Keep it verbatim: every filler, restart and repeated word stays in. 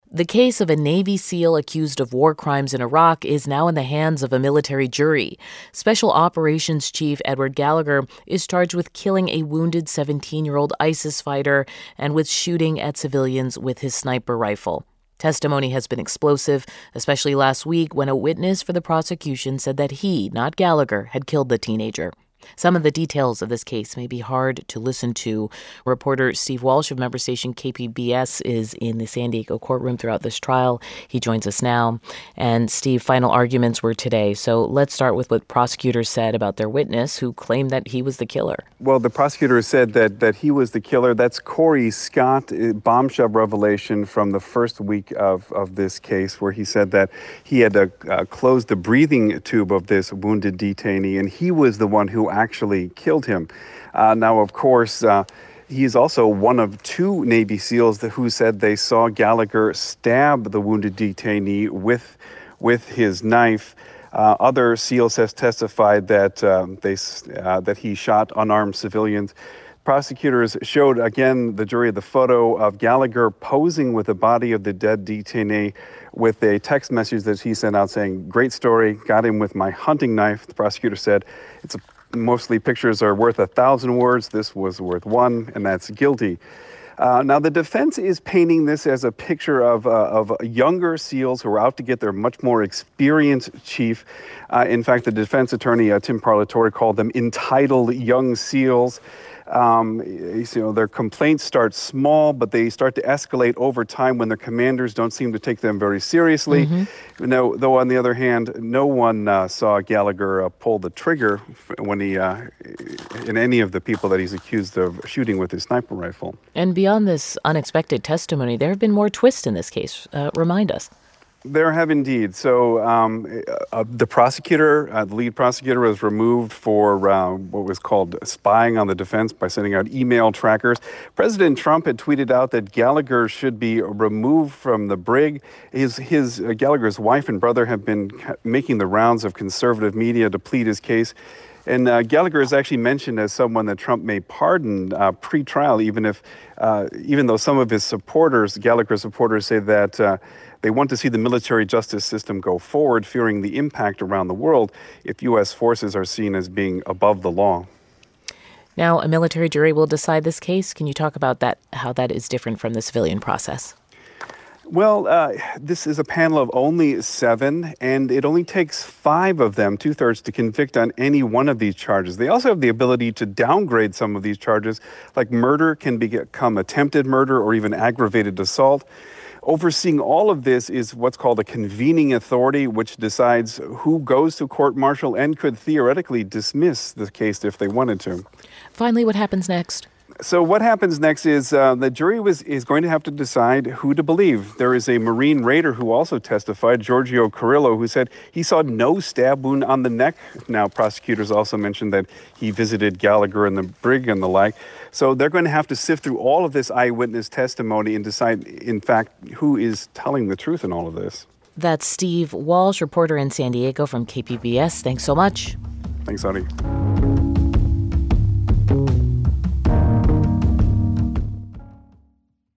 The case of a Navy SEAL accused of war crimes in Iraq is now in the hands of a military jury. Special Operations Chief Edward Gallagher is charged with killing a wounded seventeen-year-old ISIS fighter and with shooting at civilians with his sniper rifle. Testimony has been explosive, especially last week when a witness for the prosecution said that he, not Gallagher, had killed the teenager. Some of the details of this case may be hard to listen to. Reporter Steve Walsh of member station K P B S is in the San Diego courtroom throughout this trial. He joins us now. And Steve, final arguments were today. So let's start with what prosecutors said about their witness who claimed that he was the killer. Well, the prosecutor said that that he was the killer. That's Corey Scott, bombshell revelation from the first week of, of this case, where he said that he had uh, uh, closed the breathing tube of this wounded detainee, and he was the one who actually killed him. Uh, now, of course, uh, he is also one of two Navy SEALs that, who said they saw Gallagher stab the wounded detainee with with his knife. Uh, other SEALs have testified that um, they uh, that he shot unarmed civilians. Prosecutors showed again the jury the photo of Gallagher posing with the body of the dead detainee with a text message that he sent out saying, "Great story, got him with my hunting knife." The prosecutor said, "It's a Mostly pictures are worth a thousand words. This was worth one, and that's guilty." Uh, now, the defense is painting this as a picture of uh, of younger SEALs who are out to get their much more experienced chief. Uh, in fact, the defense attorney, uh, Tim Parlatore, called them entitled young SEALs. Um, you know, their complaints start small, but they start to escalate over time when their commanders don't seem to take them very seriously. Mm-hmm. No, though, on the other hand, no one uh, saw Gallagher uh, pull the trigger when he, uh, in any of the people that he's accused of shooting with his sniper rifle. And beyond this unexpected testimony, there have been more twists in this case. Uh, remind us. There have indeed. So um, uh, the prosecutor, uh, the lead prosecutor, was removed for uh, what was called spying on the defense by sending out email trackers. President Trump had tweeted out that Gallagher should be removed from the brig. His, his uh, Gallagher's wife and brother have been making the rounds of conservative media to plead his case. And uh, Gallagher is actually mentioned as someone that Trump may pardon uh, pre-trial, even if, uh, even though some of his supporters, Gallagher supporters, say that uh, they want to see the military justice system go forward, fearing the impact around the world if U S forces are seen as being above the law. Now, a military jury will decide this case. Can you talk about that, how that is different from the civilian process? Well, uh, this is a panel of only seven, and it only takes five of them, two-thirds, to convict on any one of these charges. They also have the ability to downgrade some of these charges, like murder can become attempted murder or even aggravated assault. Overseeing all of this is what's called a convening authority, which decides who goes to court-martial and could theoretically dismiss the case if they wanted to. Finally, what happens next? So what happens next is uh, the jury was is going to have to decide who to believe. There is a Marine raider who also testified, Giorgio Carrillo, who said he saw no stab wound on the neck. Now, prosecutors also mentioned that he visited Gallagher in the brig and the like. So they're going to have to sift through all of this eyewitness testimony and decide, in fact, who is telling the truth in all of this. That's Steve Walsh, reporter in San Diego from K P B S. Thanks so much. Thanks, Audie.